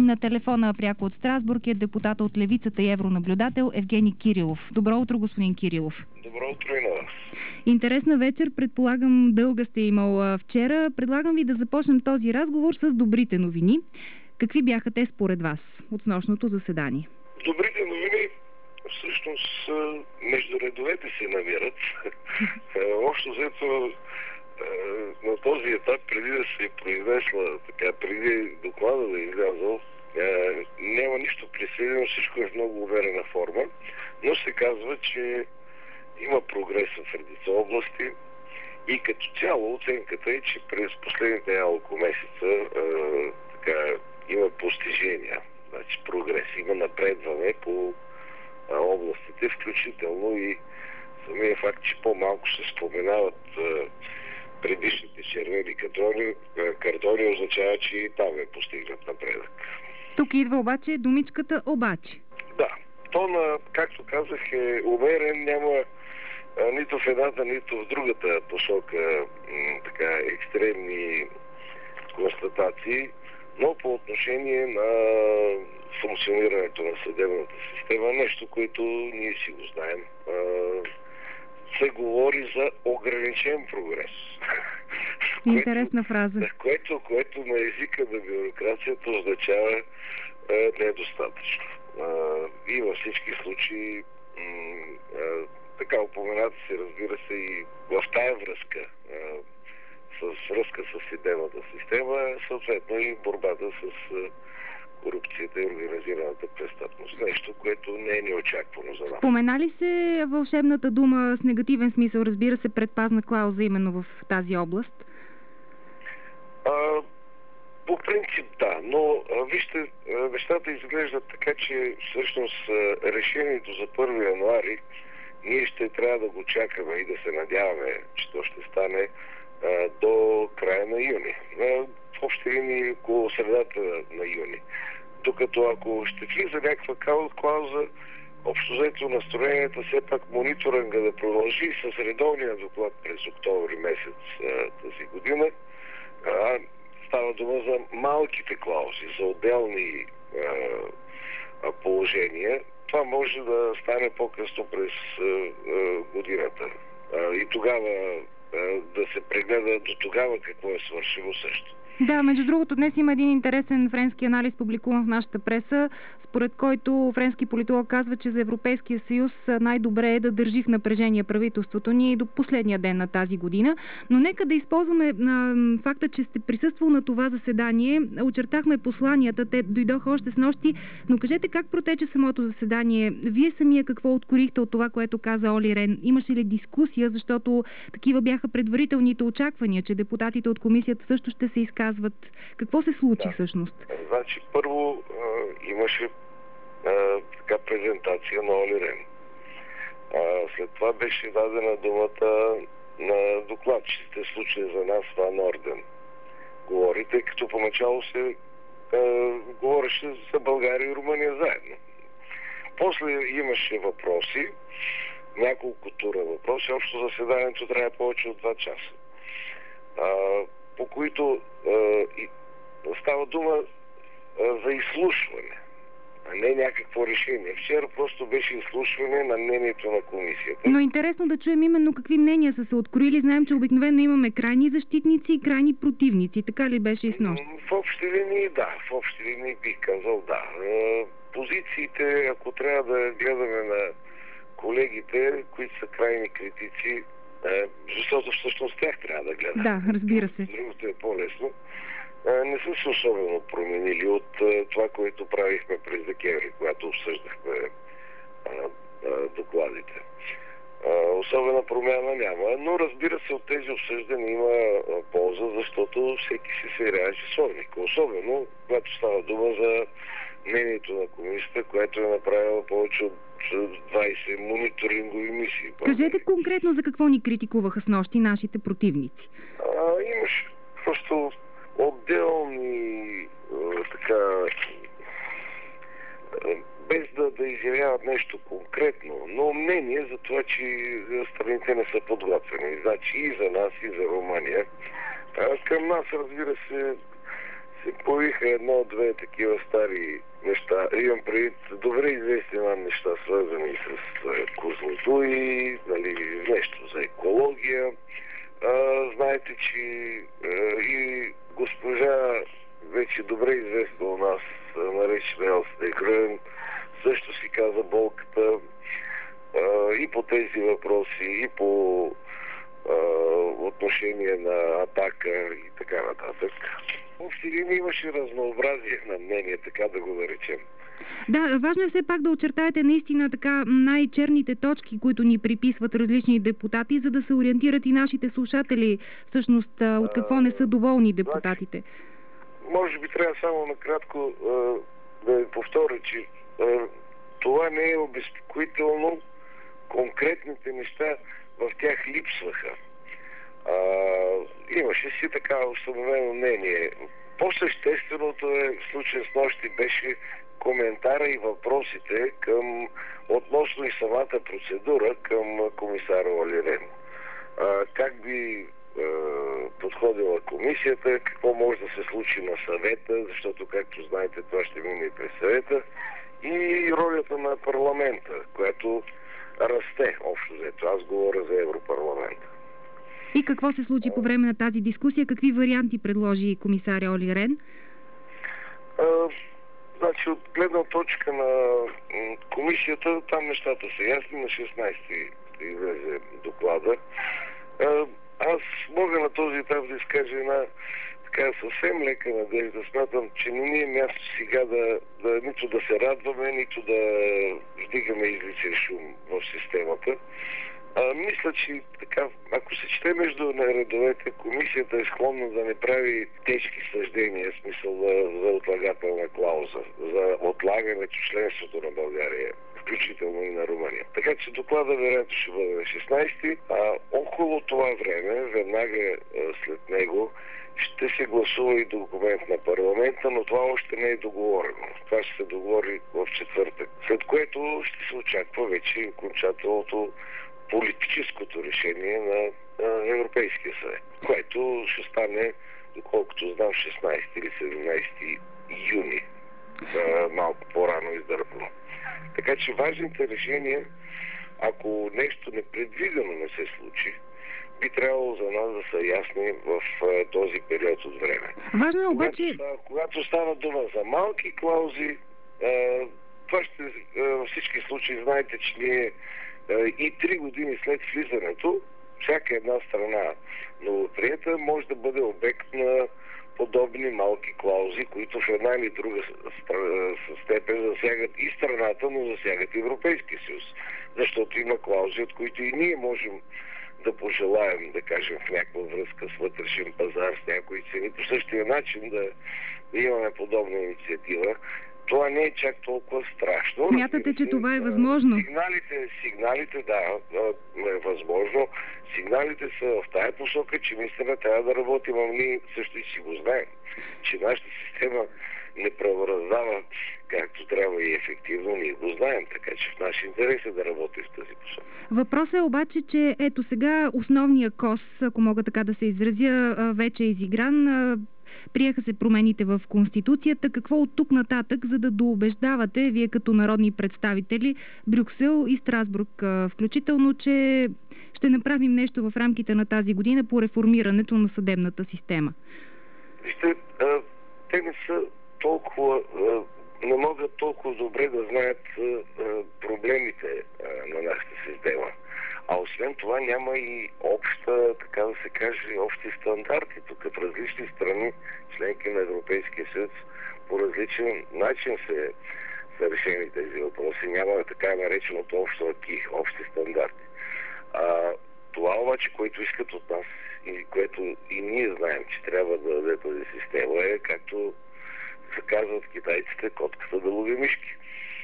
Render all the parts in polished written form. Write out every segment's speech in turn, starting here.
На телефона пряко от Страсбург е депутата от Левицата и евронаблюдател Евгений Кирилов. Добро утро, господин Кирилов. Добро утро и на вас. Интересна вечер, предполагам дълга сте имал вчера. Предлагам ви да започнем този разговор с добрите новини. Какви бяха те според вас от снощното заседание? Добрите новини всъщност между редовете се намират. Общо взето на този етап, преди да се произнесла, преди доклада да е излязъл, няма нищо присъдено, всичко е в много уверена форма, но се казва, че има прогрес в редица области и като цяло оценката е, че през последните няколко месеца има постижения, значи прогрес, има напредване по областите, включително и самия факт, че по-малко се споменават предишните червени картони, означава, че и там е постигнат напредък. Тук идва обаче думичката обаче. Да, то както казах, е умерен, няма нито в едната, нито в другата посока екстремни констатации, но по отношение на функционирането на съдебната система, нещо, което ние си го знаем, се говори за ограничен прогрес. Интересна фраза. Което на езика на бюрокрацията означава недостатъчно. И във всички случаи така упомената се, разбира се, и в тая връзка с съдебната система, съответно и борбата с корупцията и организираната престъпност. Нещо, което не е неочаквано за нас. Спомена ли се вълшебната дума с негативен смисъл, разбира се, предпазна клауза именно в тази област? По принцип да, но вижте, нещата изглеждат така, че всъщност решението за 1 януари ние ще трябва да го чакаме и да се надяваме, че то ще стане до края на юни. В общи линии около средата на юни. Докато ако ще влиза някаква клауза, общо взето настроенията, все пак мониторинга да продължи с редовния доклад през октомври месец тази година. Става дума за малките клаузи, за отделни положения. Това може да стане по-късно през годината. И тогава да се прегледа до тогава какво е свършило също. Да, между другото, днес има един интересен френски анализ, публикуван в нашата преса, според който френски политолог казва, че за Европейския съюз най-добре е да държи в напрежение правителството ни до последния ден на тази година. Но нека да използваме факта, че сте присъствал на това заседание. Очертахме посланията, те дойдоха още с нощи, но кажете как протече самото заседание. Вие самия какво откорихте от това, което каза Оли Рен? Имаше ли дискусия, защото такива бяха предварителните очаквания, че депутатите от комисията също ще се изказват? Какво се случи всъщност? Значи, първо имаше презентация на Оли Рен. След това беше дадена думата на докладчиците, в случая за нас Ван Орден. Говори, тъй като поначало се говореше за България и Румъния заедно. После имаше въпроси, няколко тура въпроси. Общо заседанието трябва повече от 2 часа. По които става дума за изслушване, а не някакво решение. Вчера просто беше изслушване на мнението на комисията. Но интересно да чуем именно какви мнения са се откроили. Знаем, че обикновено имаме крайни защитници и крайни противници. Така ли беше и с нощ? В общи линии да. В общи линии бих казал да. Позициите, ако трябва да гледаме на колегите, които са крайни критици, защото всъщност тях трябва да гледаме. Да, разбира се. Другото е по-лесно. Не са се особено променили от това, което правихме през декември, когато обсъждахме докладите. Особена промяна няма, но разбира се, от тези обсъждания има полза, защото всеки си сверява часовника. Особено, когато става дума за мнението на комисията, която е направила повече от 20 мониторингови мисии. Кажете конкретно за какво ни критикуваха с нощи нашите противници. Имаш просто отделни без да изявяват нещо конкретно, но мнение за това, че страните не са подготвени. Значи и за нас, и за Румъния. Към нас, разбира се се появиха едно-две такива стари неща. Имам предвид добре известни нам неща, свързани с Козлодуй, нали, нещо за екология. Знаете, че и госпожа, вече добре известна у нас, наречена Елстен Грън, също си каза болката и по тези въпроси, и по отношение на Атака и така нататък. В общи линии имаше разнообразие на мнение, така да го наречем. Да, важно е все пак да очертаете наистина така най-черните точки, които ни приписват различни депутати, за да се ориентират и нашите слушатели, всъщност, от какво не са доволни депутатите. Може би трябва само накратко да ви повторя, че това не е обезпокоително. Конкретните неща в тях липсваха. Имаше си така установено мнение. По-същественото в случая с нощи беше коментара и въпросите относно и самата процедура към комисара Оли Рен. Как би подходила комисията, какво може да се случи на съвета, защото, както знаете, това ще мине и през съвета, и ролята на парламента, която расте общо взето. Аз говоря за Европарламента. И какво се случи по време на тази дискусия? Какви варианти предложи комисаря Оли Рен? Значи, от гледна точка на комисията, там нещата са ясни. На 16-ти ще излезе доклада. Аз мога на този етап да изкажа една така съвсем лека надежда. Смятам, че не ни е място сега нито да се радваме, нито да вдигаме изличен шум в системата. Мисля, че така, ако се чете между редовете, комисията е склонна да не прави тежки съждения, в смисъл за отлагателна клауза, за отлагането членството на България, включително и на Румъния. Така че доклада вероятно ще бъде на 16-ти, а около това време, веднага след него, ще се гласува и документ на парламента, но това още не е договорено. Това ще се договори в четвъртък, след което ще се очаква вече окончателното политическото решение на Европейския съвет, което ще стане, доколкото знам, 16 или 17 юни, малко по-рано издърпано. Така че важните решения, ако нещо непредвидено не се случи, би трябвало за нас да са ясни в този период от време. Важно е обаче... Когато става дума за малки клаузи, това ще във всички случаи знаете, че ние и 3 години след влизането, всяка една страна новоприета може да бъде обект на подобни малки клаузи, които в една или друга степен засягат и страната, но засягат Европейския съюз. Защото има клаузи, от които и ние можем да пожелаем, да кажем, в някаква връзка с вътрешен пазар, с някои цени, по същия начин да имаме подобна инициатива. Това не е чак толкова страшно. Смятате, че това е възможно? Сигналите, да, е възможно. Сигналите са в тая посока, че наистина трябва да работим, а ние също и си го знаем, че нашата система не правораздава както трябва и ефективно, ние го знаем, така че в наш интерес е да работи в тази посока. Въпросът е обаче, че ето сега основният кос, ако мога така да се изразя, вече е изигран. Приеха се промените в Конституцията. Какво от тук нататък, за да доубеждавате, вие като народни представители, Брюксел и Страсбург, включително, че ще направим нещо в рамките на тази година по реформирането на съдебната система? Вижте, те не са толкова, не могат толкова добре да знаят проблемите на нашата система. А освен това няма и обща, така да се каже, общи стандарти. Тук в различни страни, членки на Европейския съюз, по различен начин са решени тези въпроси. Няма така нареченото общо аки, общи стандарти. Това обаче, което искат от нас и което и ние знаем, че трябва да даде тази система, е, както се казват китайците, котката да лови мишки.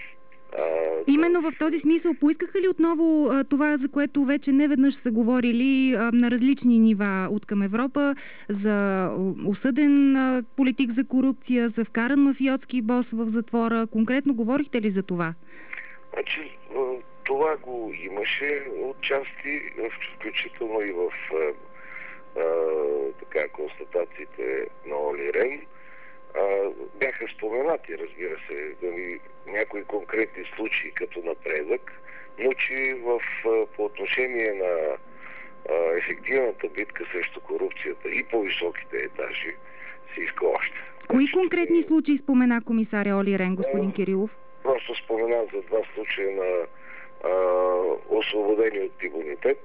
Именно в този смисъл поискаха ли отново това, за което вече неведнъж са говорили на различни нива от към Европа, за осъден политик за корупция, за вкаран мафиотски бос в затвора? Конкретно говорихте ли за това? Значи, това го имаше отчасти, включително и в така констатациите на Оли Рен. Бяха споменати, разбира се, някои конкретни случаи като напредък, но че по отношение на ефективната битка срещу корупцията и по високите етажи се иска още. Кои конкретни случаи спомена комисаря Оли Рен, господин Кирилов? Просто споменам за два случая на освободени от имунитет,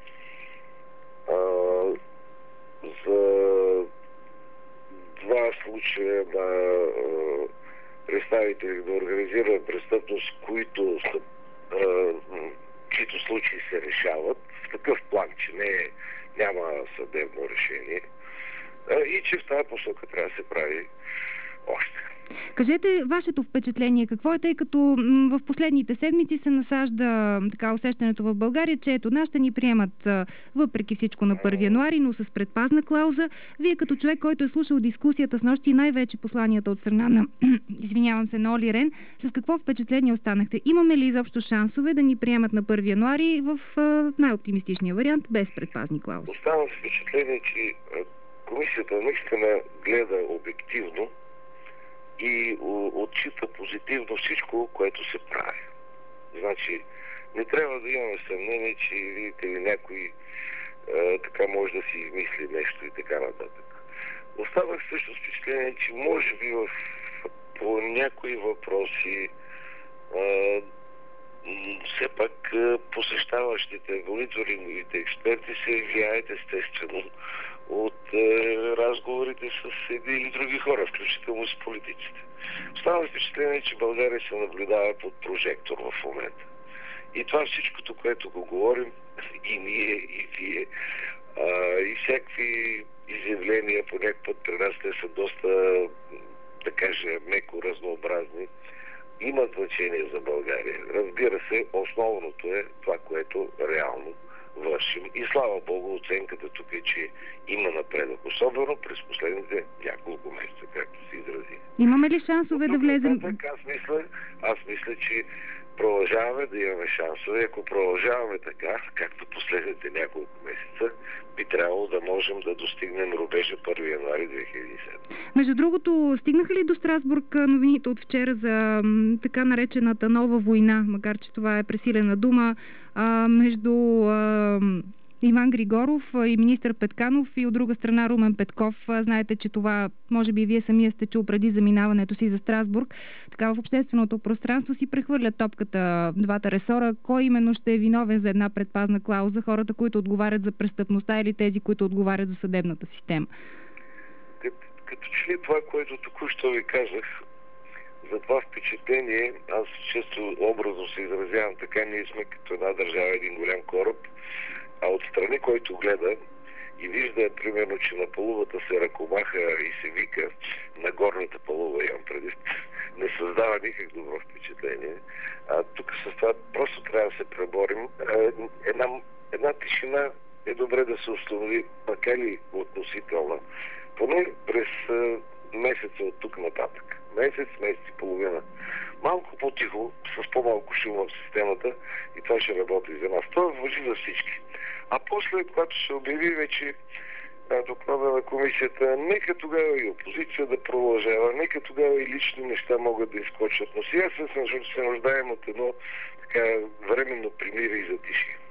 за два случая на представители на организирана престъпност, чието случаи се решават в такъв план, че няма съдебно решение и че в тази посока трябва да се прави още. Кажете вашето впечатление. Какво е, тъй като в последните седмици се насажда така усещането в България, че ето нас ще ни приемат въпреки всичко на 1 януари, но с предпазна клауза. Вие като човек, който е слушал дискусията с нощи и най-вече посланията от страна на на Оли Рен, с какво впечатление останахте? Имаме ли изобщо шансове да ни приемат на 1 януари в най-оптимистичния вариант, без предпазни клаузи? Оставам с впечатление, че комисията наистина гледа обективно и отчита позитивно всичко, което се прави. Значи, не трябва да имаме съмнение, че видите ли някой така може да си измисли нещо и така нататък. Оставах също с впечатление, че може би по някои въпроси все пак посещаващите мониторинговите експерти се влияят естествено от разговорите с едни или други хора, включително с политиците. Става впечатление, че България се наблюдава под прожектор в момента. И това всичкото, което го говорим, и ние, и вие, и всякакви изявления по някакъв път при нас, те са доста, да кажа, меко разнообразни, имат значение за България. Разбира се, основното е това, което реално вършим. И слава Богу, оценката тук е, че има напредък. Особено през последните няколко месеца, както се изрази. Имаме ли шансове да влезем? Аз мисля, че продължаваме да имаме шансове. Ако продължаваме така, както последните няколко месеца, би трябвало да можем да достигнем рубежа 1 януари 2007. Между другото, стигнаха ли до Страсбург новините от вчера за така наречената нова война, макар че това е пресилена дума, между Иван Григоров и министър Петканов и от друга страна Румен Петков? Знаете, че това, може би вие самия сте чул преди заминаването си за Страсбург. Така в общественото пространство си прехвърлят топката двата ресора. Кой именно ще е виновен за една предпазна клауза? Хората, които отговарят за престъпността или тези, които отговарят за съдебната система? Като че ли това, което току-що ви казах, за това впечатление, аз често образно се изразявам така, ние сме като една държава, един голям кораб, а отстрани, който гледа и вижда, примерно, че на палубата се ръкомаха и се вика, на горната палуба имам предвид, не създава никак добро впечатление. Тук с това просто трябва да се преборим. Една тишина е добре да се установи, макар и относителна. Поне през месеца от тук нататък. Месец и половина. Малко по-тихо, с по-малко шум в системата и това ще работи за нас. Това важи за всички. А после, когато се обяви вече доклада на комисията, нека тогава и опозиция да продължава, нека тогава и лични неща могат да изкочат. Но сега се нуждаем от едно така временно примирие и затишие.